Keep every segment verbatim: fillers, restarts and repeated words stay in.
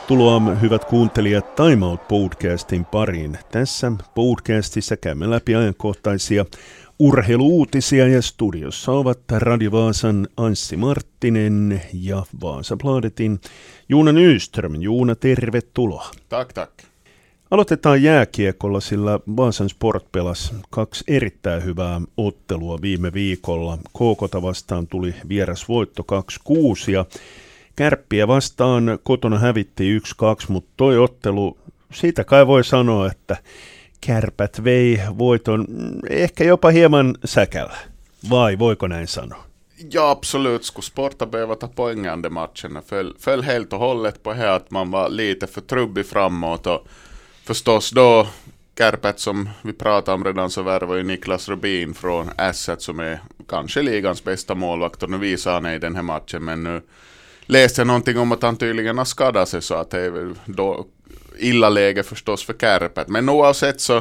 Tervetuloa hyvät kuuntelijat Time Out podcastin pariin. Tässä podcastissa käymme läpi ajankohtaisia urheiluuutisia ja studiossa ovat Radio Vaasan Anssi Marttinen ja Vasabladetin Joona Nyström. Joona, tervetuloa. Tack, tack. Aloitetaan jääkiekolla, sillä Vaasan Sport pelasi kaksi erittäin hyvää ottelua viime viikolla. K K:ta vastaan tuli vierasvoitto kaksi kuusi ja Kärppiä vastaan kotona hävitti yksi kaksi, mutta toi ottelu, siitä kai voi sanoa, että Kärpät vei voiton ehkä jopa hieman säkällä. Vai voiko näin sanoa? Ja, absolut. Skulle Sporta behöva ta poängen de matcherna. Föll, föll helt och hållet på här att man var lite för trubbig framåt. Och förstås då, Kärpät som vi pratade om redan, så värvar ju Niklas Rubin från Asset som är kanske ligans bästa målvakt. Och nu visar han i den här matchen, men nu läste jag någonting om att han tydligen har skadat sig, så att det är väl då illa läge förstås för Kärpät. Men oavsett så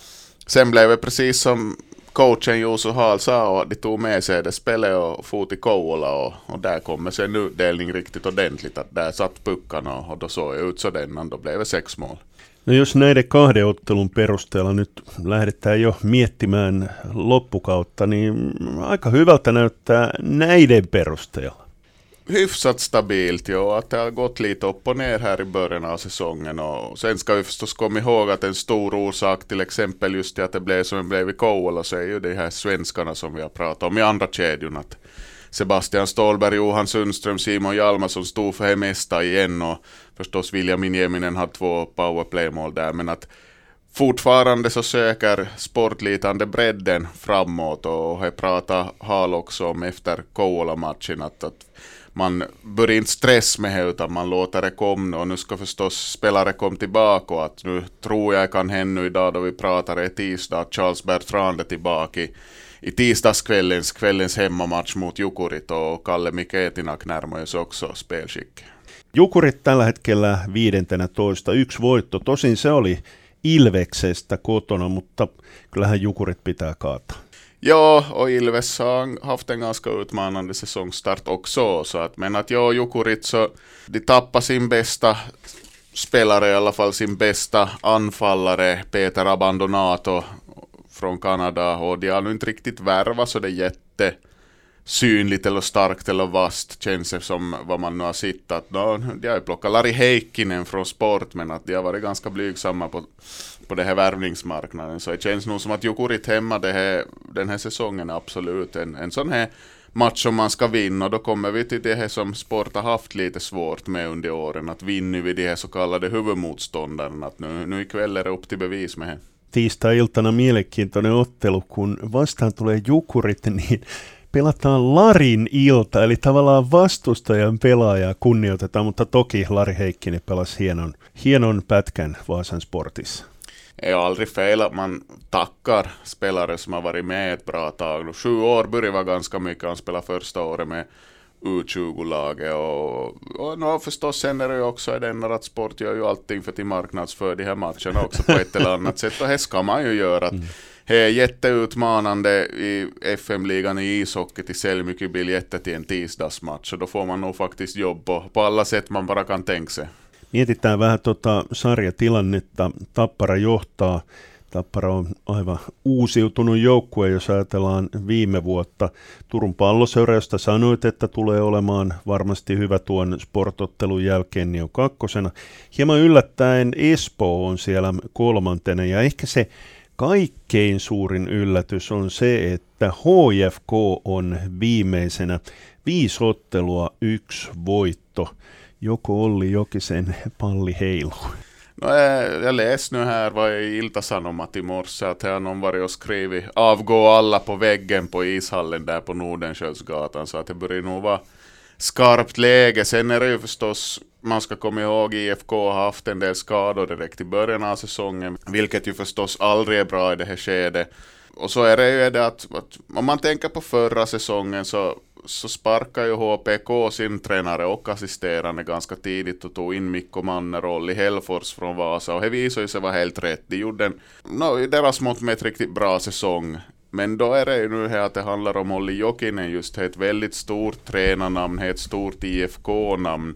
sen blev det precis som coachen Juuso Hall sa, och de tog med sig det spelet och fot i Kouvola, och, och där kommer sen utdelning riktigt ordentligt, att där satt puckarna och, och då såg jag ut så dennan, då blev det sex mål. No jos näiden kahden ottelun perusteella nyt lähdetään jo miettimään loppukautta, niin aika hyvältä näyttää näiden perusteella. Hyfsat stabilt, ja, att det har gått lite upp och ner här i början av säsongen, och sen ska vi förstås komma ihåg att en stor orsak till exempel just det att det blev som det blev i Kouvola, så är ju de här svenskarna som vi har pratat om i andra kedjorna, att Sebastian Ståhlberg, Johan Sundström, Simon Hjalmarsson stod för det mesta igen, och förstås William Nieminen har två powerplay-mål där, men att fortfarande så söker sportlitande bredden framåt, och jag pratar Hall också om efter Kouvola-matchen att, att man börjar inte stress med det, utan man låter det komma, och nu ska förstås spelare komma tillbaka, och att nu tror jag kan hända idag då vi pratar är tisdag att Charles Bertrand är tillbaka i, i tisdagskvällens kvällens hemmamatch mot Jukurit, och Kalle Miketinak närmar sig också spelskick. Jukurit tällä hetkellä viidentenätoista, yksi voitto, tosin se oli Ilveksestä kotona, mutta kyllähän Jukurit pitää kaataa. Ja, och Ilves har haft en ganska utmanande säsongstart också, så att, men att ja, Jukurit så de tappar sin bästa spelare, i alla fall sin bästa anfallare, Peter Abandonato från Kanada, och de har nu inte riktigt värvat så det är jätte synligt eller starkt eller vast, känns det som vad man nu har sett, att no, de har ju plockat Lari Heikkinen från Sport, men att de har varit ganska blygsamma på, på det här värvningsmarknaden, så det känns nog som att Jukurit hemma det här, den här säsongen är absolut en, en sån här match som man ska vinna, och då kommer vi till det här som Sport har haft lite svårt med under åren, att vinna vid de här så kallade huvudmotståndarna, att nu, nu ikväll är det upp till bevis med det. Tiistai-iltana mielenkiintoinen ottelu, kun vastaan tulee Jukurit, niin pelataan Larin ilta, eli tavallaan vastustajan pelaajaa kunnioitetaan, mutta toki Lari Heikkinen pelasi hienon, hienon pätkän Vaasan Sportissa. Är aldrig fel att man tackar spelare som har varit med ett bra tag. Sju år börjar vara ganska mycket. Han spelade första året med U tjugo-laget, och, och nu förstås sen är det ju också den att Sport gör ju allting för att marknadsföra de här matcherna också på ett eller annat sätt, och det ska man ju göra. Mm. Det är jätteutmanande i F M-ligan i ishockey till sälja mycket biljetter till en tisdagsmatch, och då får man nog faktiskt jobb på, på alla sätt man bara kan tänka sig. Mietitään vähän tota sarjatilannetta. Tappara johtaa. Tappara on aivan uusiutunut joukkue, jos ajatellaan viime vuotta. Turun Palloseura, josta sanoit, että tulee olemaan varmasti hyvä tuon sportottelun jälkeen, niin on kakkosena. Hieman yllättäen Espoo on siellä kolmantena, ja ehkä se kaikkein suurin yllätys on se, että H J F K on viimeisenä viisi ottelua, yksi voitto. Joko Olli Jokisen palli heiluu? No, jag, jag läste nu här vad i Ilta-Sanomat i morse, att här har någon varit och skrivit avgå alla på väggen på ishallen där på Nordenskiöldsgatan, så att det börjar nog vara skarpt läge. Sen är det ju förstås, man ska komma ihåg, I F K har haft en del skador direkt i början av säsongen, vilket ju förstås aldrig är bra i det här skedet. Och så är det ju det att, att om man tänker på förra säsongen, så så sparkar ju H P K sin tränare och assisterande ganska tidigt och tog in Mikko Manneroll i Hellfors från Vasa, och det visade sig vara helt rätt. De gjorde en, no, i deras mått med ett riktigt bra säsong. Men då är det ju nu här att det handlar om Olli Jokinen, just ett väldigt stort tränarnamn, ett stort I F K-namn.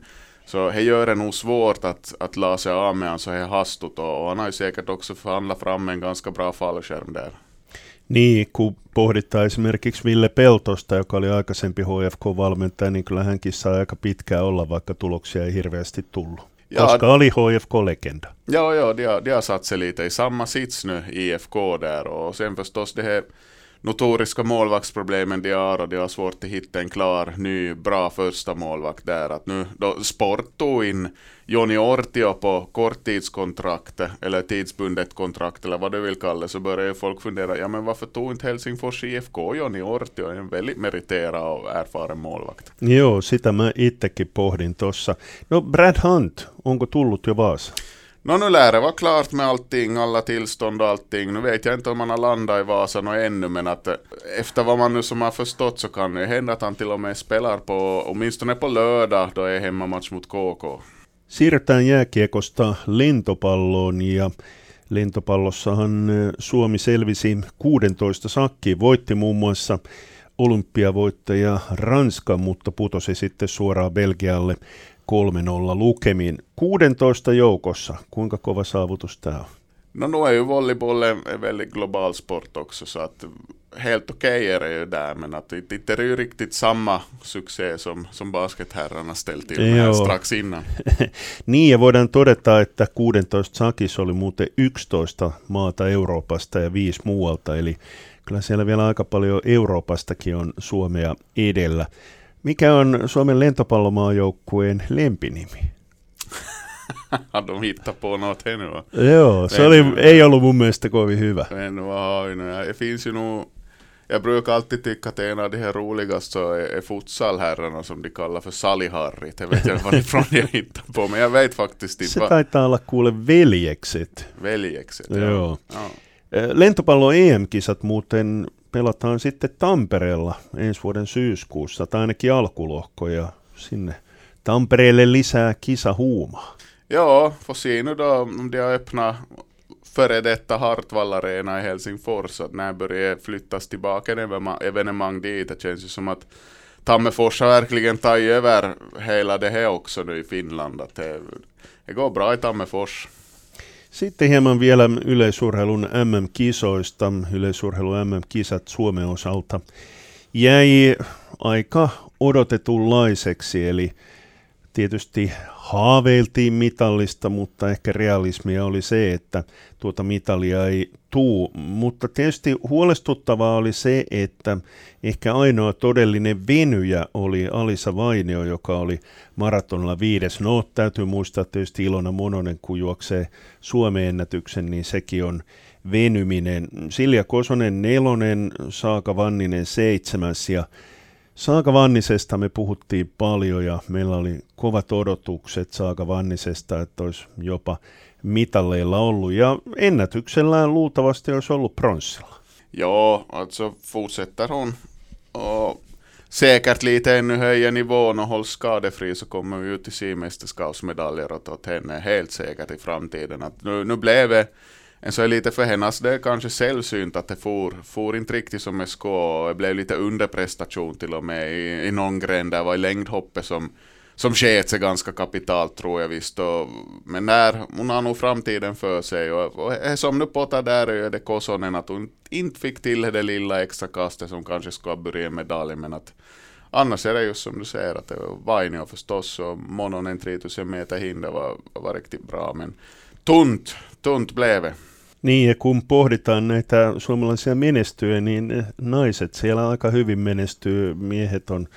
Så det gör det nog svårt att, att la sig av med han så här hastigt, och han har ju säkert också förhandlat fram en ganska bra fallskärm där. Niin, kun pohditaan esimerkiksi Ville Peltosta, joka oli aikaisempi H F K-valmentaja, niin kyllä hänkin saa aika pitkään olla, vaikka tuloksia ei hirveästi tullut. Ja, koska oli H F K-legenda. Ja, ja, de har, de har satt sig lite i samma sits nu, I F K där. Och sen förstås det här notoriska målvaktsproblemen de har, och de har svårt att hitta en klar, ny, bra första målvakt där. Att nu då Sport tog in Joni Ortio på korttidskontrakt, eller tidsbundet kontrakt, eller vad du vill kalla det, så börjar folk fundera, ja men varför tog inte Helsingfors I F K Joni Ortio, en väldigt meriterad och erfaren målvakt. Joo, sitä mä itsekin pohdin tossa. No Brad Hunt, onko tullut jo Vaasa? No nu lär det vara klart med allting, alla tillstånd och allting. Nu vet jag inte om man har landat i Vasan och ännu, men att efter vad man nu som har förstått så kan det hända att han till och med spelar på, åtminstone på lördag, då är hemmamatch mot K K. Siirrytään jääkiekosta lentopalloon, ja lentopallossahan Suomi selvisi kuusitoista sakkiin, voitti muun muassa olympiavoittaja Ranska, mutta putosi sitten suoraan Belgialle kolme nolla lukemin. kuusitoista joukossa, kuinka kova saavutus tämä on? No nu är ju volleyboll en väldigt global sport också, så att helt okej är det ju där, men att det inte är ju riktigt samma succé som, som basketherrarna ställt till med strax innan. Niin, ja voidaan todeta, että kuusitoista sakissa oli muuten yksitoista maata Euroopasta ja viisi muualta, eli kyllä siellä vielä aika paljon Euroopastakin on Suomea edellä. Mikä on Suomen lentopallomaajoukkueen lempinimi? Har de hittat på något här nu? Joo, se oli, ei ollut mun mielestä kovin hyvä. Men vad har det finns ju nog, jag brukar alltid tycka att en av de här roligaste så är, är futsalherrarna som de kallar för Saliharri. Jag vet inte varifrån jag hittar på, men jag vet faktiskt inte. Se taitaa olla kuule veljekset. Veljekset, joo. Ja. Lentopallo E M-kisat muuten pelataan sitten Tampereella ensi vuoden syyskuussa, tai ainakin alkulohko, ja sinne Tampereelle lisää kisahuumaa. Ja, får se nu då om de har öppnat före detta Hartwall Arena i Helsingfors, att när börjar flyttas tillbaka evenemang dit. Det känns ju som att Tammerfors har verkligen tagit över hela det här också nu i Finland, att det, det går bra i Tammerfors. Sitten hieman vielä yleisurheilun M M-kisoista. Yleisurheilun M M-kisat Suomen osalta jäi aika odotetunlaiseksi, eli tietysti haaveiltiin mitallista, mutta ehkä realismia oli se, että tuota mitalia ei tuu. Mutta tietysti huolestuttavaa oli se, että ehkä ainoa todellinen venyjä oli Alisa Vainio, joka oli maratonilla viides. No, täytyy muistaa tietysti Ilona Mononen, kun juoksee Suomen ennätyksen, niin sekin on venyminen. Silja Kosonen nelonen, Saaka Vanninen seitsemäs, ja Saaka Vannisesta me puhuttiin paljon ja meillä oli kovat odotukset Saaka Vannisesta, että olisi jopa mitalleilla ollut, ja ennätyksellään luultavasti olisi ollut pronssilla. Ja, alltså fortsätter hon och säkert lite ännu höja nivån och hålls skadefri, så kommer vi ut till mästerskapsmedaljer åt henne helt säkert i framtiden. Att nu, nu blev det en så är lite för hennes, det är kanske sällsynt att det for, for inte riktigt som det ska, och det blev lite underprestation till och med i, i någon gren. Där var i längdhoppet som, som sket sig ganska kapitalt, tror jag visst. Och, men där, hon har nog framtiden för sig, och, och som nu påtar där är det Kosonen att hon inte fick till det lilla extra kastet som kanske ska börja en medalj, men att annars är det just som du säger att det var Vainio förstås, och Mononen tretusen meter hinder var, var riktigt bra, men tunt, tunt blev det. Niin, ja kun pohditaan näitä suomalaisia menestyjä, niin naiset siellä aika hyvin menestyy, miehet on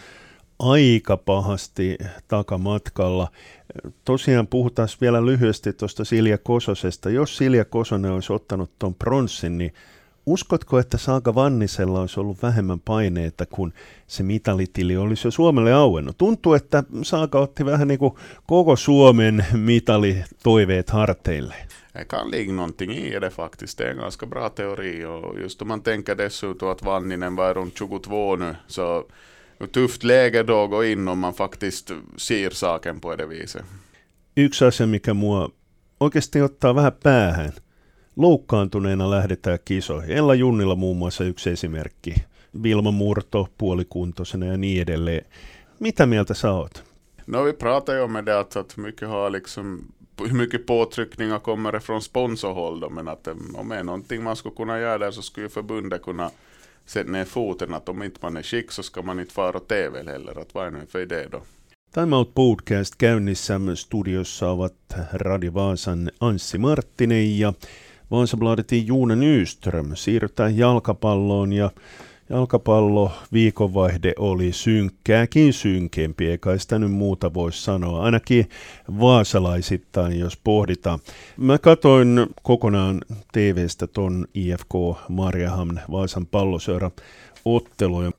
aika pahasti takamatkalla. Tosiaan puhutaan vielä lyhyesti tuosta Silja Kososesta. Jos Silja Kosonen olisi ottanut tuon pronssin, niin uskotko, että Saaka Vannisella olisi ollut vähemmän paineita, kun se mitalitili olisi jo Suomelle auennut? Tuntuu, että Saaka otti vähän niin kuin koko Suomen mitalitoiveet harteille. Det kan ligga någonting i det faktiskt. Det är en ganska bra teori. Och just om man tänker dessutom att Vanninen var runt tjugotvå nu, så tufft läge då gå in om man faktiskt ser saken på det viset. Yksi asia, mikä mua oikeasti ottaa vähän päähän. Loukkaantuneena lähdetään kisoihin. Ella Junnila muun muassa yksi esimerkki. Vilma Murto puolikuntoisena ja niin edelleen. Mitä mieltä sä oot? No, vi pratar ju om det att, att mycket har liksom, hur mycket påtryckningar kommer det från sponsorhåll då, men att om det är någonting man skulle kunna göra där så skulle ju förbundet kunna sätta ner foten att om inte man är skick så ska man inte fara T V heller, att vad är det för idé då? Time Out Podcast käynnissä studiossa ovat Radio Vaasan Anssi Marttinen ja Vasabladetin Joona Nyström. Siirrytään jalkapalloon ja jalkapallo viikonvaihde oli synkkääkin synkempi, eikä sitä nyt muuta voi sanoa, ainakin vaasalaisittain, jos pohditaan. Mä katoin kokonaan T V:stä ton I F K Mariehamn Vaasan palloseura otteluja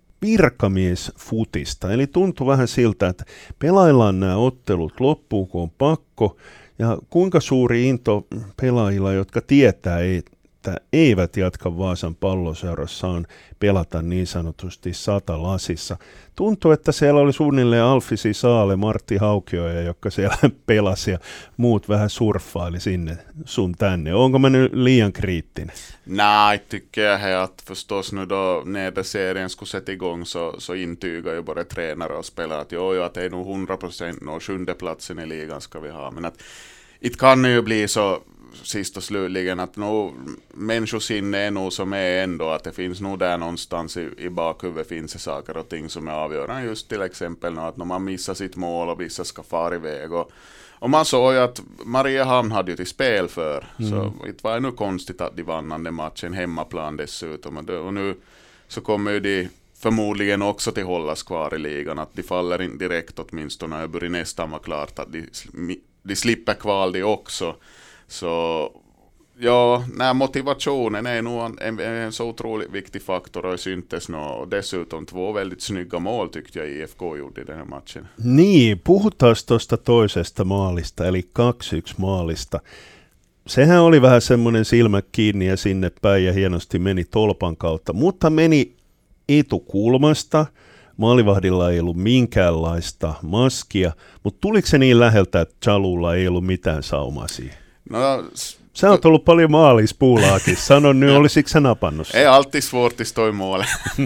virkamiesfutista, eli tuntui vähän siltä, että pelaillaan nämä ottelut loppuun, kun on pakko, ja kuinka suuri into pelaajilla, jotka tietää, että eivät jatka Vaasan palloseurassa, on pelata niin sanotusti sata lasissa. Tuntuu, että siellä oli suunnilleen Alfisi Saale, Martti Haukioja, jotka siellä pelasi ja muut vähän surffaili sinne sun tänne. Onko mä nyt liian kriittinen? Nej, tycker jag här att förstås nu då när serien skulle sätta igång så, så intygar ju både tränare och spelare att jo, jo, att det är nog hundra procent nå sjunde platsen i ligan ska vi ha. Men att det kan ju bli så sist och slutligen att nog människosinne är nog som är ändå att det finns nog där någonstans i, i bakhuvudet finns det saker och ting som är avgörande. Just till exempel att när man missar sitt mål och vissa ska fara iväg och Och man såg ju att Mariehamn hade ju till spel för, mm. så det var ju nu konstigt att de vann den matchen hemmaplan dessutom. Och nu så kommer ju de förmodligen också till hållas kvar i ligan, att de faller in direkt åtminstone och börjar nästan vara klart att de, de slipper kval de också. Så ja, när motivationen är nog en, en, en så otroligt viktig faktor och syntes nå, och dessutom två väldigt snygga mål tyckte jag I F K gjorde i den här matchen. Niin, puhutaan tuosta toisesta maalista, eli kaksi yksi maalista. Sehän oli vähän semmoinen silmä kiinni ja sinne päin ja hienosti meni tolpan kautta, mutta meni etukulmasta. Maalivahdilla ei ollut minkäänlaista maskia, mutta tuliko se niin läheltä, että Chalulla ei ollut mitään saumaa siihen? No, sä oot ollut paljon maalispuulaakin. Sano nyt, olisiko sä napannut sen? Är alltid svårt att stå i mål.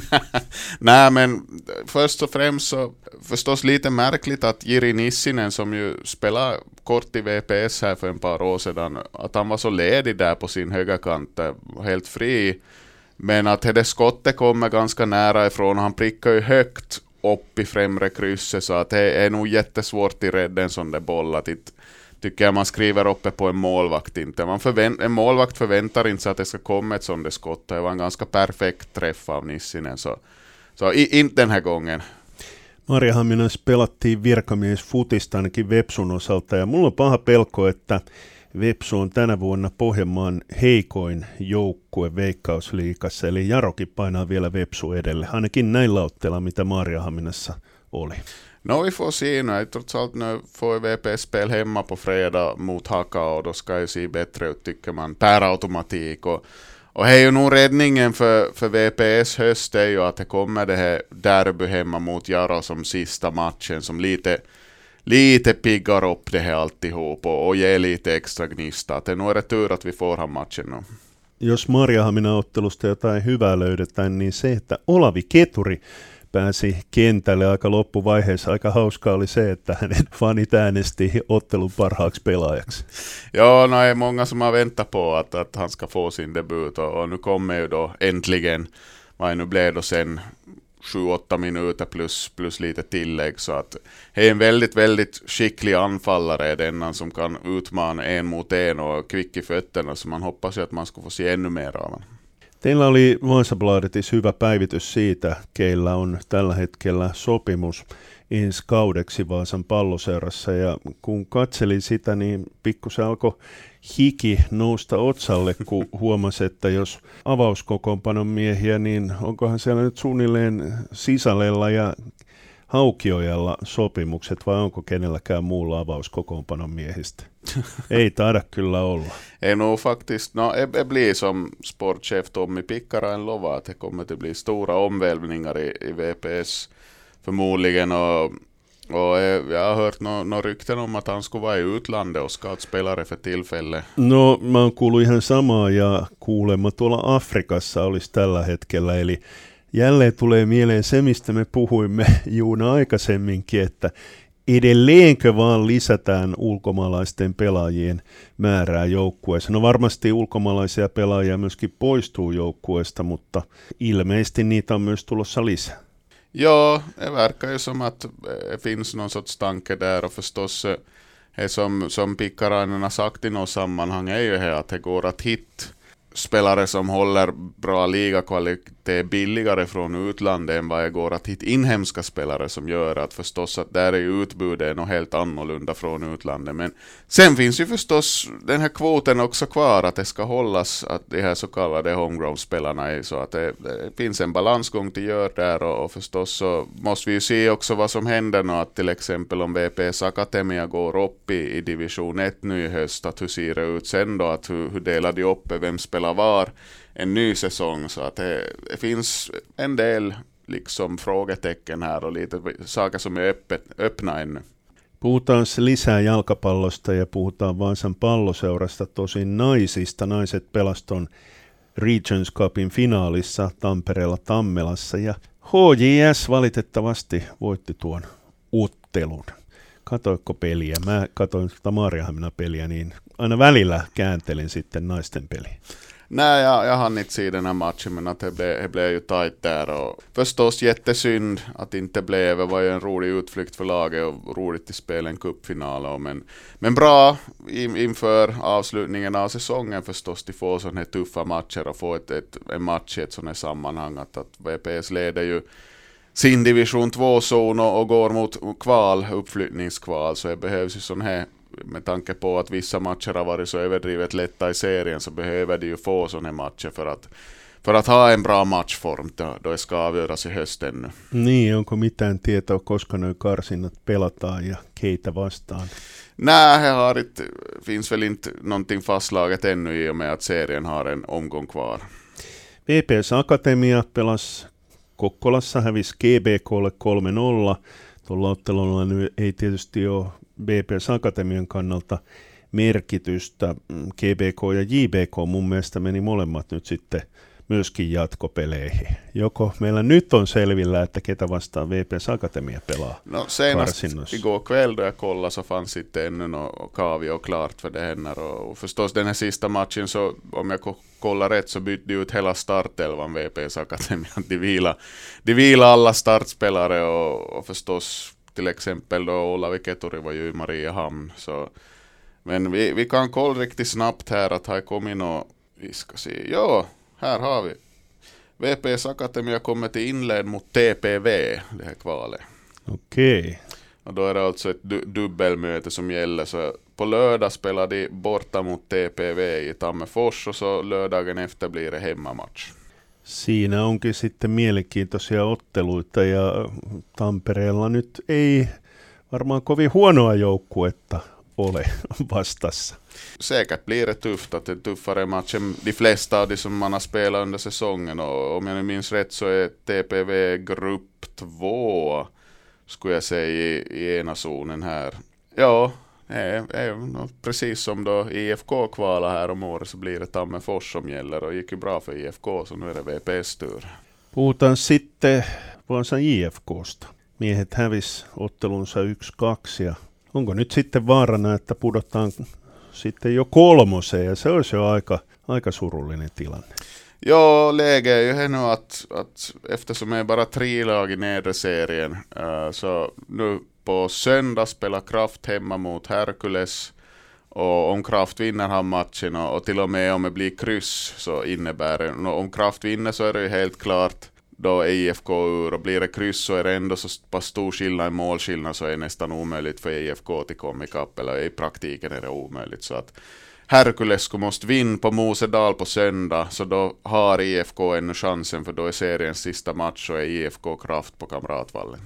Nej, men först och främst så förstås lite märkligt att Jiri Nissinen, som ju spelade kort i V P S här för en par år sedan, att han var så ledig där på sin högerkant, helt fri. Men att det skottet kommer ganska nära ifrån, han prickar ju högt upp i främre krysset, så att det är nog jättesvårt i rädda en sån där boll, att it, tycker jag man skriver uppe på en målvakt inte. Man förvänt, en målvakt förväntar inte sig att det ska komma ett sånt där skott. Det var en ganska perfekt träff av Nissinen, så, så i, inte den här gången. Mariehamnassa pelattiin virkamiesfutista ainakin Vepsun osalta, ja mulla on paha pelko, että Vepsu on tänä vuonna Pohjanmaan heikoin joukkue Veikkausliigassa, eli Jarokin painaa vielä Vepsu edelle, ainakin näillä otteilla, mitä Mariehamnassa oli. No, vi får se nu. Trots allt nu får V P S-spel hemma på fredag mot Haka, och då ska ju se bättre ut tycker man per automatik. Och, och här är ju nog räddningen för, för V P S höst är ju att det kommer det här derby hemma mot Jaro som sista matchen, som lite lite piggar upp det här alltihop och, och ger lite extra gnista. Att det nog är det tur att vi får ha matchen nu. Jos Mariehamnin ottelusta jotain hyvää löydetään, niin se, että Olavi Keturi pääsi kentälle aika loppuvaiheessa. Aika hauskaa oli se, että hänen fanit äänesti ottelun parhaaksi pelaajaksi. Ja, no är många som har väntat på att, att han ska få sin debut, och, och nu kommer ju då äntligen, vad nu blev då sen sju åtta minuter plus, plus lite tillägg, så att det är en väldigt, väldigt skicklig anfallare, denna som kan utmana en mot en och kvick i fötterna, så man hoppas ju att man ska få se ännu mer av honom. Teillä oli Vasabladetissa hyvä päivitys siitä, keillä on tällä hetkellä sopimus ensi kaudeksi Vaasan palloseurassa, ja kun katselin sitä, niin pikkusen alkoi hiki nousta otsalle, kun huomasi, että jos avauskokoonpanon miehiä, niin onkohan siellä nyt suunnilleen Sisalella ja Haukiojalla sopimukset, vai onko kenelläkään muulla avauskokoonpanon miehistä? Ei taida kyllä olla. Ei nog faktiskt, no, det blir som sportchef Tommy Pikkarainen lovar att det kommer att bli stora omvälvningar i, i V P S förmodligen, och, och jag har hört några no rykten om att han skulle vara i utlandet och scoutspelare för tillfället. No, mä oon kuullut ihan samaa, ja kuulemma tuolla Afrikassa olisi tällä hetkellä, eli jälleen tulee mieleen se, mistä me puhuimme Juuna aikaisemminkin, että edelleenkö vaan lisätään ulkomaalaisten pelaajien määrää joukkueessa? No varmasti ulkomaalaisia pelaajia myöskin poistuu joukkueesta, mutta ilmeisesti niitä on myös tulossa lisää. Ja, det verkar ju som att det finns någon sorts tanke där och förstås det som, som Pikkarainen har sagt i något sammanhang är ju här att det går att hitta spelare som håller bra ligakvalitet billigare från utlandet än vad det går att hitta inhemska spelare som gör att förstås att där är ju utbudet något helt annorlunda från utlandet. Men sen finns ju förstås den här kvoten också kvar att det ska hållas, att de här så kallade homegrown-spelarna är så att det, det finns en balansgång till gör där och, och förstås så måste vi ju se också vad som händer nu, att till exempel om V P S Akademia går upp i, i division ett nu i höst, att hur ser det ut sen då, att hur, hur delar de upp, vem spelar var en ny säsong, så att det, det finns en del liksom frågetecken här och lite saker som är öppet, öppna ännu. Puhutaan lisää jalkapallosta ja puhutaan Vaasan palloseurasta, tosin naisista. Naiset pelaston Regions Cupin finaalissa Tampereella Tammelassa ja H J S valitettavasti voitti tuon ottelun. Katoitko peliä? Mä katoin sitä Maarianhamina peliä, niin aina välillä kääntelin sitten naisten peliä. Nej, jag, jag hann inte se den här matchen, men att det blev, det blev ju tajt där och förstås jättesynd att det inte blev. Det var ju en rolig utflykt för laget och roligt att spela en cupfinal och, men, men bra in, inför avslutningen av säsongen förstås de får sådana här tuffa matcher och få ett, ett, en match i ett sådant här sammanhang att, att V P S leder ju sin division två-zon och, och går mot kval, uppflyttningskval, så det behövs ju sån här, med tanke på att vissa matcher har varit så överdrivet lätta i serien, så behöver de ju få sådana matcher för att, för att ha en bra matchform då, då det ska avgöras i hösten. Niin, onko mitään tietoa, koska nuo karsinnat pelataan ja keitä vastaan? Nej, här har det, finns väl inte någonting fastslaget ännu i och med att serien har en omgång kvar. V P S Akatemia pelas Kokkolassa, hävisi G B K:lle kolme nolla. Tuolla ottelulla ei tietysti ole V P S Akatemian kannalta merkitystä. G B K ja J B K mun mielestä meni molemmat nyt sitten myöskin jatkopeleihin. Joko meillä nyt on selvillä, että ketä vastaan V P S Akatemia pelaa no, senast karsinnossa? Igår kväll då jag kollade så fanns inte ännu något kavio klart för det här. Och förstås den här sista matchen, så om jag kollar rätt så bytte de ut hela startelvan V P S Akatemia. De vila, de vila alla startspelare och, och förstås till exempel då Olavi Keturi var ju i Mariehamn. Så, men vi, vi kan kolla riktigt snabbt här att här kommer in och vi ska se. Ja, här har vi. V P S Akademia kommer till inled mot T P V, det här kvalet. Okej. Okay. Och då är det alltså ett du- dubbelmöte som gäller. Så på lördag spelar de borta mot T P V i Tammerfors och så lördagen efter blir det hemmamatch. Siinä onkin sitten mielenkiintoisia otteluita ja Tampereella nyt ei varmaan kovin huonoa joukkuetta ole vastassa. Säkert blir det tufft, att det är tuffare match än de flesta av de som man har spelat under säsongen. Och om jag nu minns rätt så är T P V grupp två, skulle jag säga, i, i ena zonen här. Ja, är, är, precis som då I F K kvala här om året, så blir det Tammerfors som gäller. Och gick ju bra för I F K, så nu är det V P S tur. Puhutaan sitten Vaasan I F K:sta. Miehet hävis ottelunsa yksi kaksi ja onko nyt sitten vaarana, että pudotaan sitten jo kolmoseen, ja se olisi jo aika, aika surullinen tilanne. Ja, läget är ju nu att, att eftersom det är bara tre lag i nedre serien, uh, så nu på söndag spelar Kraft hemma mot Herkules, och om Kraft vinner han matchen och, och till och med om det blir kryss så innebär det, om Kraft vinner så är det ju helt klart då är I F K ur, och blir det kryss så är det ändå så pass stor skillnad i målskillnad så är det nästan omöjligt för I F K att komma i kapp, eller i praktiken är det omöjligt. Så att Herkules måste vinna på Mosedal på söndag, så då har I F K ännu chansen, för då är seriens sista match och är I F K Kraft på Kamratvallen.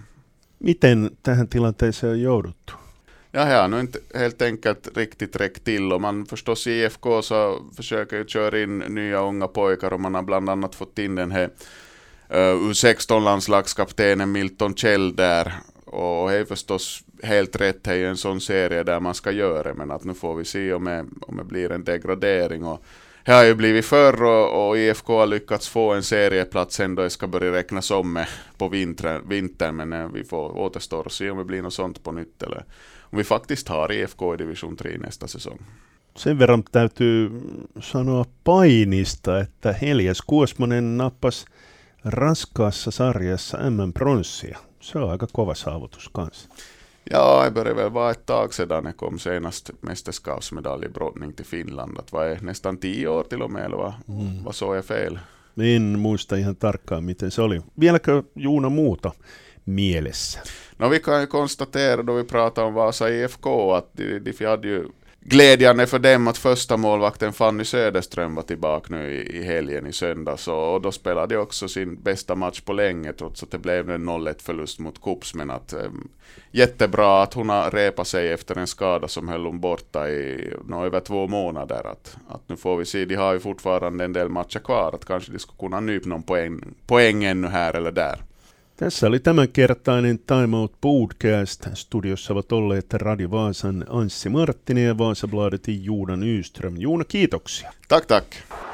Miten tähän tilanteeseen on jouduttu? Ja, här har nog inte helt enkelt riktigt räckt till, och man förstås I F K så försöker ju köra in nya unga pojkar, och man har bland annat fått in den här Uh, U sexton-landslagskaptenen Milton Kjell där, och det är förstås helt rätt, det är en sån serie där man ska göra, men att nu får vi se om det, om det blir en degradering, och det har ju blivit förr och, och I F K har lyckats få en serieplats ändå. Det ska börja räknas om med på vintern, vintern men vi får återstå och se om det blir något sånt på nytt eller om vi faktiskt har I F K i division tre nästa säsong. Sen verran täytyy sanoa painista, että Elias Kuosmanen nappasi raskaassa sarjassa M M-pronssia. Se on aika kova saavutus kanssa. Ja, det börjar väl vara ett tag sedan det kom senast mästerskapsmedalj i brottning till Finland. Det var nästan tio år till och med, eller vad, mm. vad så är fel? En muista ihan tarkkaan, miten se oli. Vieläkö Juuna muuta mielessä? No, vi kan ju konstatera då vi pratar om Vasa I F K att de, de hade ju glädjande för dem att första målvakten Fanny Söderström var tillbaka nu i, i helgen i söndags och, och då spelade de också sin bästa match på länge trots att det blev en noll ett förlust mot Kups, men att eh, jättebra att hon har repat sig efter en skada som höll hon borta i no, över två månader att, att nu får vi se, de har ju fortfarande en del matcher kvar att kanske de skulle kunna nypa någon poäng, poäng ännu här eller där. Tässä oli tämänkertainen Time Out Podcast. Studiossa ovat olleet Radio Vaasan Anssi Marttinen ja Vasabladetin Juuna Nyström. Juuna, kiitoksia. Tack, tack.